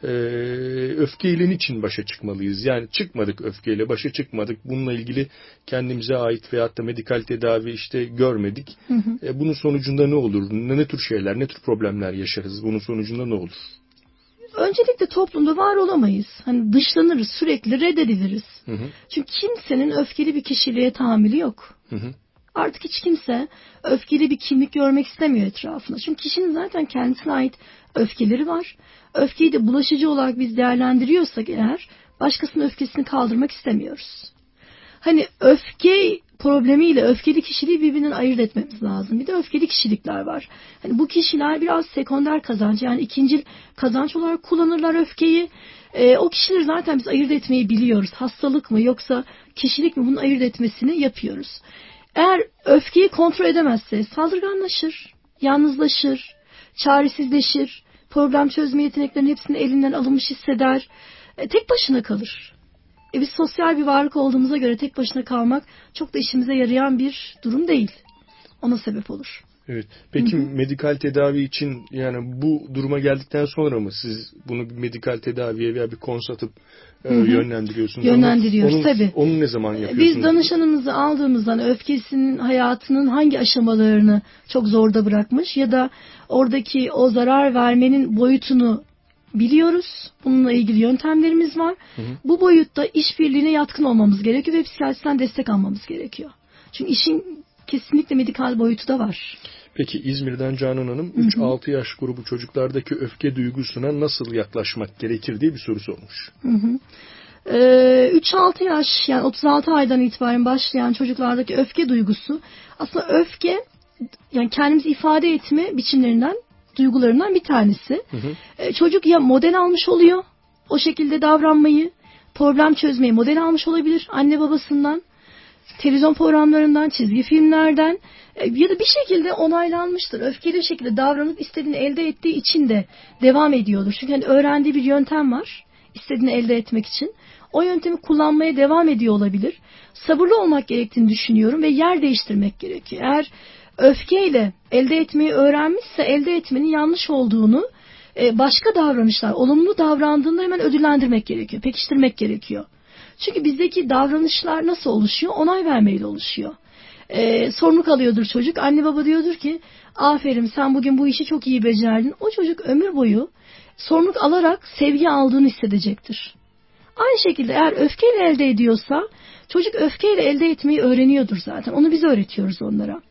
Öfkeyle niçin başa çıkmalıyız? Yani çıkmadık, öfkeyle başa çıkmadık. Bununla ilgili kendimize ait veyahut da medikal tedavi görmedik. Bunun sonucunda ne olur? Ne tür şeyler, ne tür problemler yaşarız? Bunun sonucunda ne olur? Öncelikle toplumda var olamayız. Hani dışlanırız, sürekli reddediliriz. Çünkü kimsenin öfkeli bir kişiliğe tahammülü yok. Artık hiç kimse öfkeli bir kimlik görmek istemiyor etrafında. Çünkü kişinin zaten kendisine ait öfkeleri var. Öfkeyi de bulaşıcı olarak biz değerlendiriyorsak eğer, başkasının öfkesini kaldırmak istemiyoruz. Hani öfke problemiyle öfkeli kişiliği birbirinden ayırt etmemiz lazım. Bir de öfkeli kişilikler var. Hani bu kişiler biraz sekonder kazanç, yani ikincil kazanç olarak kullanırlar öfkeyi. O kişileri zaten biz ayırt etmeyi biliyoruz. Hastalık mı yoksa kişilik mi, bunun ayırt etmesini yapıyoruz. Eğer öfkeyi kontrol edemezse saldırganlaşır, yalnızlaşır, çaresizleşir, problem çözme yeteneklerinin hepsini elinden alınmış hisseder, tek başına kalır. Biz sosyal bir varlık olduğumuza göre tek başına kalmak çok da işimize yarayan bir durum değil. Ona sebep olur. Evet. Peki medikal tedavi için, yani bu duruma geldikten sonra mı siz bunu bir medikal tedaviye veya bir konsatıp yönlendiriyorsunuz? Yönlendiriyoruz tabii. Onu ne zaman yapıyorsunuz? Biz danışanımızı aldığımızdan öfkesinin hayatının hangi aşamalarını çok zorda bırakmış ya da oradaki o zarar vermenin boyutunu biliyoruz. Bununla ilgili yöntemlerimiz var. Bu boyutta işbirliğine yatkın olmamız gerekiyor ve psikiyatristen destek almamız gerekiyor. Çünkü işin kesinlikle medikal boyutu da var. Peki İzmir'den Canan Hanım 3-6 yaş grubu çocuklardaki öfke duygusuna nasıl yaklaşmak gerekir diye bir soru sormuş. 3-6 yaş, yani 36 aydan itibaren başlayan çocuklardaki öfke duygusu, aslında öfke yani kendimizi ifade etme biçimlerinden, duygularından bir tanesi. Çocuk ya model almış oluyor o şekilde davranmayı, problem çözmeyi model almış olabilir anne babasından. televizyon programlarından, çizgi filmlerden ya da bir şekilde onaylanmıştır. Öfkeli bir şekilde davranıp istediğini elde ettiği için de devam ediyordur. Çünkü hani öğrendiği bir yöntem var istediğini elde etmek için. O yöntemi kullanmaya devam ediyor olabilir. Sabırlı olmak gerektiğini düşünüyorum ve yer değiştirmek gerekiyor. Eğer öfkeyle elde etmeyi öğrenmişse elde etmenin yanlış olduğunu başka davranışlar, olumlu davrandığında hemen ödüllendirmek gerekiyor, pekiştirmek gerekiyor. Çünkü bizdeki davranışlar nasıl oluşuyor? Onay vermeyle oluşuyor. Sorumluluk alıyordur çocuk. Anne baba diyordur ki aferin sen bugün bu işi çok iyi becerdin. O çocuk ömür boyu sorumluluk alarak sevgi aldığını hissedecektir. Aynı şekilde eğer öfkeyle elde ediyorsa çocuk öfkeyle elde etmeyi öğreniyordur zaten. Onu biz öğretiyoruz onlara.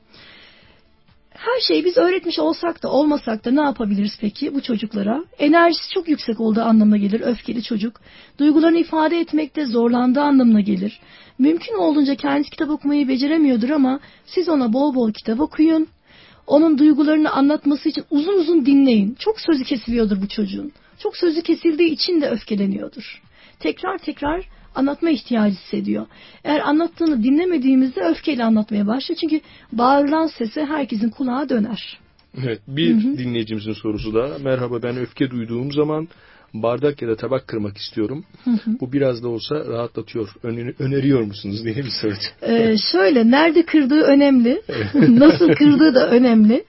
Her şeyi biz öğretmiş olsak da olmasak da ne yapabiliriz peki bu çocuklara? Enerjisi çok yüksek olduğu anlamına gelir öfkeli çocuk. Duygularını ifade etmekte zorlandığı anlamına gelir. Mümkün olduğunca kendisi kitap okumayı beceremiyordur ama siz ona bol bol kitap okuyun. Onun duygularını anlatması için uzun uzun dinleyin. Çok sözü kesiliyordur bu çocuğun. Çok sözü kesildiği için de öfkeleniyordur. Tekrar tekrar anlatma ihtiyacı hissediyor. Eğer anlattığını dinlemediğimizde öfkeyle anlatmaya başlıyor. Çünkü bağırılan sese herkesin kulağı döner. Evet, bir dinleyicimizin sorusu da merhaba ben öfke duyduğum zaman bardak ya da tabak kırmak istiyorum. Bu biraz da olsa rahatlatıyor. Öneriyor musunuz diye bir soru. Şöyle nerede kırdığı önemli. Nasıl kırdığı da önemli.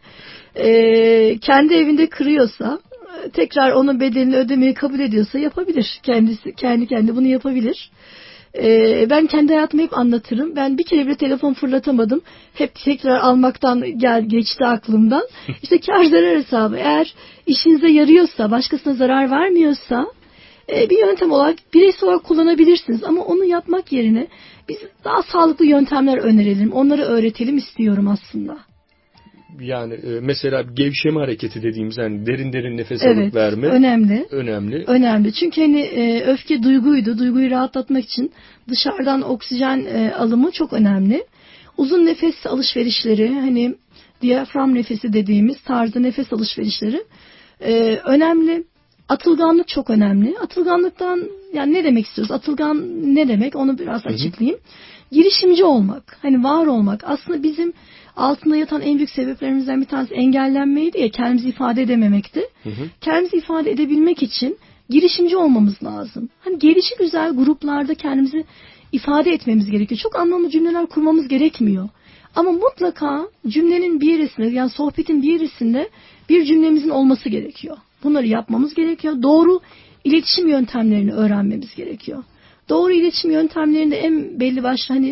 Kendi evinde kırıyorsa tekrar onun bedelini ödemeyi kabul ediyorsa yapabilir. Kendi bunu yapabilir. Ben kendi hayatımı hep anlatırım. Ben bir kere bile telefon fırlatamadım. Hep tekrar almaktan geçti aklımdan. İşte kar zarar hesabı. Eğer işinize yarıyorsa, başkasına zarar vermiyorsa bir yöntem olarak bireysel olarak kullanabilirsiniz. Ama onu yapmak yerine biz daha sağlıklı yöntemler önerelim. Onları öğretelim istiyorum aslında. Yani mesela gevşeme hareketi dediğimiz yani derin nefes alıp verme. Önemli. Çünkü hani öfke duyguydu. Duyguyu rahatlatmak için dışarıdan oksijen alımı çok önemli. Uzun nefes alışverişleri hani diyafram nefesi dediğimiz tarzda nefes alışverişleri önemli. Atılganlık çok önemli. Atılganlıktan yani ne demek istiyoruz? Atılgan ne demek? Onu biraz açıklayayım. Girişimci olmak, hani var olmak. Aslında bizim altında yatan en büyük sebeplerimizden bir tanesi engellenmeydi ya, kendimizi ifade edememekti. Kendimizi ifade edebilmek için girişimci olmamız lazım. Hani gelişigüzel gruplarda kendimizi ifade etmemiz gerekiyor. Çok anlamlı cümleler kurmamız gerekmiyor. Ama mutlaka cümlenin bir yerisinde yani sohbetin bir yerisinde bir cümlemizin olması gerekiyor. Bunları yapmamız gerekiyor. Doğru iletişim yöntemlerini öğrenmemiz gerekiyor. Doğru iletişim yöntemlerinde en belli başlı hani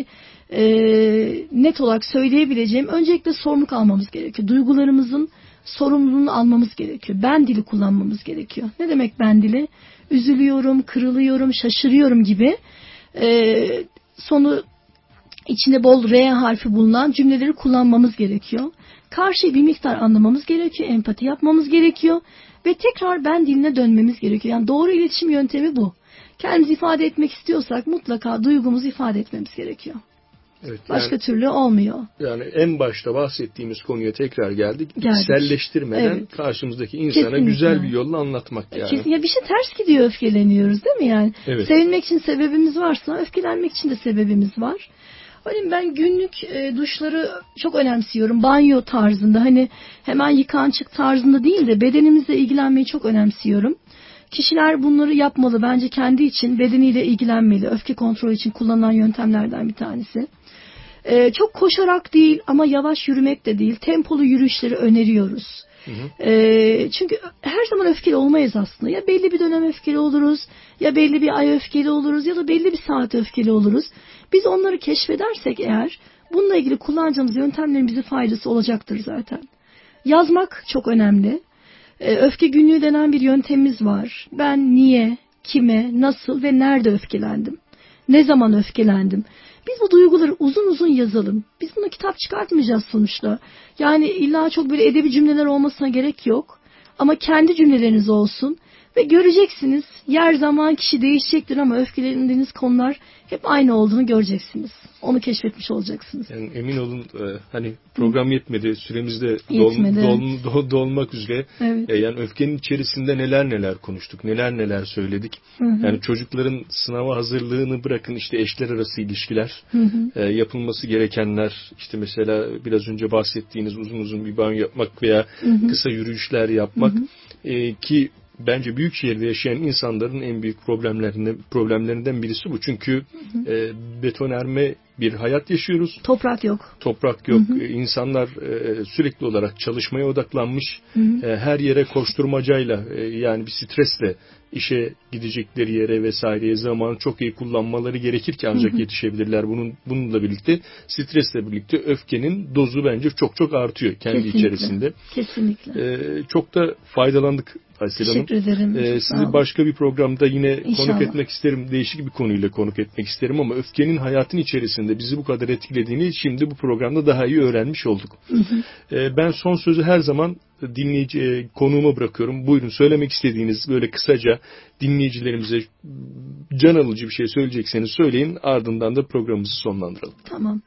net olarak söyleyebileceğim öncelikle sorumluluk almamız gerekiyor. Duygularımızın sorumluluğunu almamız gerekiyor. Ben dili kullanmamız gerekiyor. Ne demek ben dili? Üzülüyorum, kırılıyorum, şaşırıyorum gibi sonu içinde bol R harfi bulunan cümleleri kullanmamız gerekiyor. Karşıyı bir miktar anlamamız gerekiyor, empati yapmamız gerekiyor ve tekrar ben diline dönmemiz gerekiyor. Yani doğru iletişim yöntemi bu. Kendimizi ifade etmek istiyorsak mutlaka duygumuzu ifade etmemiz gerekiyor. Evet, başka türlü olmuyor. Yani en başta bahsettiğimiz konuya tekrar geldik. İçselleştirmeden karşımızdaki insana kesinlikle güzel bir yolla anlatmak yani. Kesinlikle. Ya bir şey ters gidiyor öfkeleniyoruz değil mi yani? Evet. Sevinmek için sebebimiz varsa öfkelenmek için de sebebimiz var. Hani ben günlük duşları çok önemsiyorum. Banyo tarzında hani hemen yıkan çık tarzında değil de bedenimizle ilgilenmeyi çok önemsiyorum. Kişiler bunları yapmalı. Bence kendi için bedeniyle ilgilenmeli. Öfke kontrolü için kullanılan yöntemlerden bir tanesi. Çok koşarak değil ama yavaş yürümek de değil. Tempolu yürüyüşleri öneriyoruz. Çünkü her zaman öfkeli olmayız aslında. Ya belli bir dönem öfkeli oluruz, ya belli bir ay öfkeli oluruz, ya da belli bir saat öfkeli oluruz. Biz onları keşfedersek eğer, bununla ilgili kullanacağımız yöntemlerin bize faydası olacaktır zaten. Yazmak çok önemli. Öfke günlüğü denen bir yöntemimiz var. Ben niye, kime, nasıl ve nerede öfkelendim? Ne zaman öfkelendim? Biz bu duyguları uzun uzun yazalım. Biz bunu kitap çıkartmayacağız sonuçta. Yani illa çok böyle edebi cümleler olmasına gerek yok. Ama kendi cümleleriniz olsun. Ve göreceksiniz yer zaman kişi değişecektir ama öfkelendiğiniz konular hep aynı olduğunu göreceksiniz. Onu keşfetmiş olacaksınız. Yani emin olun hani program yetmedi. Süremizde dolmak üzere. Evet. Yani öfkenin içerisinde neler konuştuk. Neler söyledik. Yani çocukların sınava hazırlığını bırakın, işte eşler arası ilişkiler, yapılması gerekenler, işte mesela biraz önce bahsettiğiniz uzun bir banyo yapmak veya kısa yürüyüşler yapmak ki bence büyük şehirde yaşayan insanların en büyük problemlerinden birisi bu. Çünkü betonerme bir hayat yaşıyoruz. Toprak yok. İnsanlar sürekli olarak çalışmaya odaklanmış. Her yere koşturmacayla yani bir stresle işe gidecekleri yere vesaireye zamanı çok iyi kullanmaları gerekir ki ancak yetişebilirler. Bununla birlikte, stresle birlikte öfkenin dozu bence çok artıyor kendi içerisinde. Kesinlikle. Çok da faydalandık Aysel Hanım. Teşekkür ederim. Sizi başka bir programda yine İnşallah konuk etmek isterim. Değişik bir konuyla konuk etmek isterim ama öfkenin hayatın içerisinde bizi bu kadar etkilediğini şimdi bu programda daha iyi öğrenmiş olduk. Ben son sözü her zaman konuğuma bırakıyorum. Buyurun, söylemek istediğiniz böyle kısaca dinleyicilerimize can alıcı bir şey söyleyecekseniz söyleyin. Ardından da programımızı sonlandıralım. Tamam.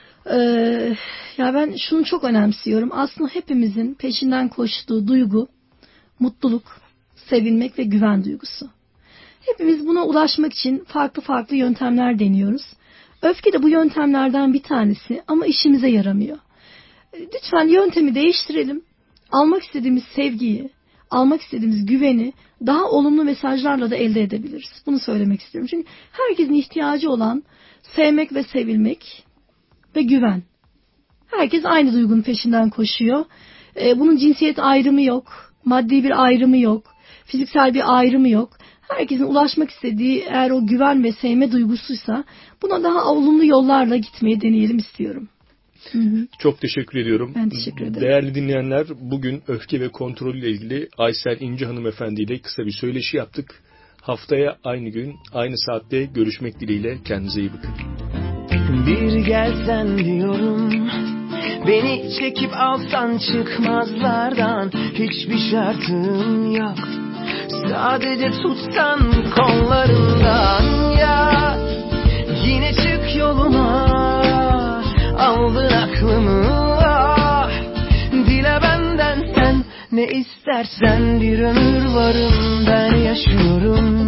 Ya ben şunu çok önemsiyorum. Aslında hepimizin peşinden koştuğu duygu mutluluk, sevilmek ve güven duygusu. Hepimiz buna ulaşmak için farklı yöntemler deniyoruz. Öfke de bu yöntemlerden bir tanesi ama işimize yaramıyor. Lütfen yöntemi değiştirelim. Almak istediğimiz sevgiyi, almak istediğimiz güveni daha olumlu mesajlarla da elde edebiliriz. Bunu söylemek istiyorum. Çünkü herkesin ihtiyacı olan sevmek ve sevilmek ve güven. Herkes aynı duygunun peşinden koşuyor. Bunun cinsiyet ayrımı yok. Maddi bir ayrımı yok. Fiziksel bir ayrımı yok. Herkesin ulaşmak istediği eğer o güven ve sevme duygusuysa buna daha olumlu yollarla gitmeyi deneyelim istiyorum. Çok teşekkür ediyorum. Ben teşekkür ederim. Değerli dinleyenler, bugün öfke ve kontrol ile ilgili Aysel İnce hanımefendi ile kısa bir söyleşi yaptık. Haftaya aynı gün, aynı saatte görüşmek dileğiyle, kendinize iyi bakın. Bir gelsen diyorum, beni çekip alsan çıkmazlardan, hiçbir şartım yok. Sadece tutsan kollarından ya, yine çık yoluma, aldın aklımı. Ah, dile benden sen ne istersen, bir ömür varım ben yaşıyorum.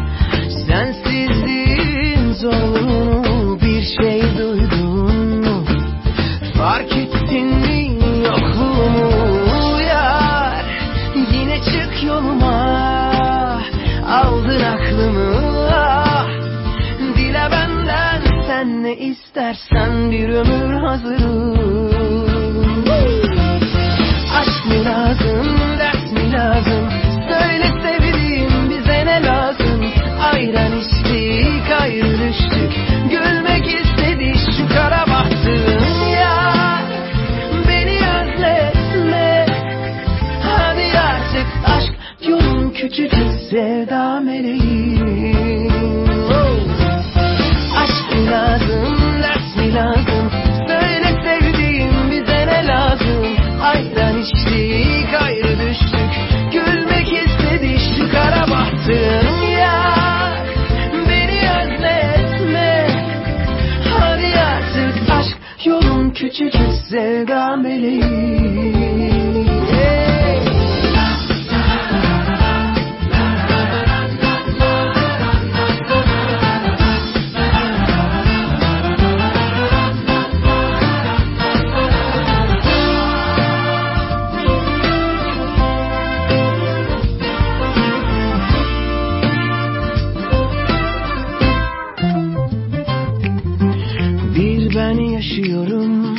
Sensizliğin zorluğunu bir şey duydun mu? Fark ettin mi yokluğumu yar? Yine çık yoluma, aldın aklımı. Ah, dile benden sen ne istersen, bir ömür hazırım. Aşk mı lazım, ders mi lazım? Söyle sevdiğim, bize ne lazım? Ayran içtik, ayrı düştük. Gülmek istedi şu kara bahtım ya. Beni özletme, hadi artık aşk yolun küçücük sevda meleğim. Aşk mı lazım, ders mi lazım? Söyle sevdiğim, bize ne lazım? Ayran içtik, ayrı düştük. Gülmek istedi şu kara bahtım ya. Beni özletme, hadi artık aşk yolun küçücük sevda meleğim. Yaşıyorum,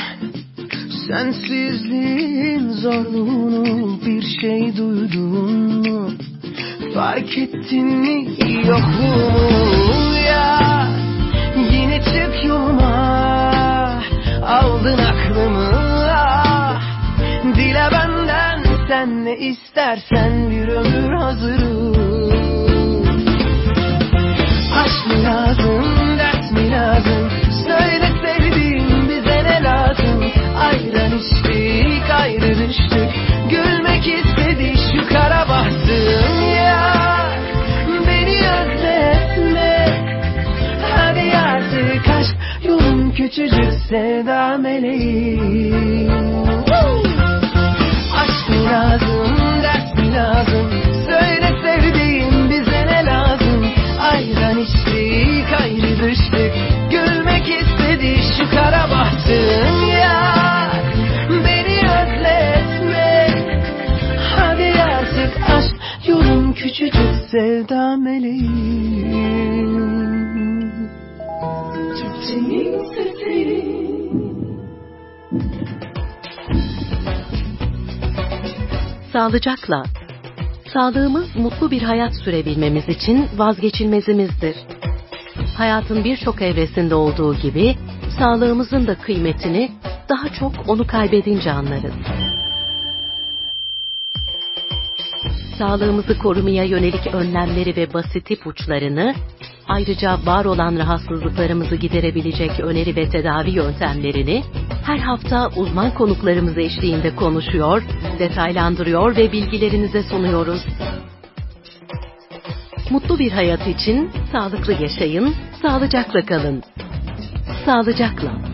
sensizliğin zorluğunu bir şey duydun mu? Fark ettin mi yokluğumu ya? Yine çık yoluma, aldın aklımı. Ah, dile benden sen ne istersen, bir ömür hazırım. Aşk mı lazım, ders mi lazım? Söyle sevdiğim, bize ne lazım? Ayran içtik, ayrı düştük. Gülmek istedi şu kara bahtım ya. meleğim. Aşk mı lazım, dert mi lazım? Söyle sevdiğim, bize ne lazım? Ayran içtik, ayrı düştük. Gülmek istedi şu kara bahtın yar. Beni özletme, hadi artık aşk yolum küçücük sevda meleğim. Türkçenin sesi. Sağlıcakla. Sağlığımız mutlu bir hayat sürebilmemiz için vazgeçilmezimizdir. Hayatın birçok evresinde olduğu gibi sağlığımızın da kıymetini daha çok onu kaybedince anlarız. Sağlığımızı korumaya yönelik önlemleri ve basit ipuçlarını, ayrıca var olan rahatsızlıklarımızı giderebilecek öneri ve tedavi yöntemlerini her hafta uzman konuklarımız eşliğinde konuşuyor, detaylandırıyor ve bilgilerinize sunuyoruz. Mutlu bir hayat için sağlıklı yaşayın, sağlıcakla kalın. Sağlıcakla.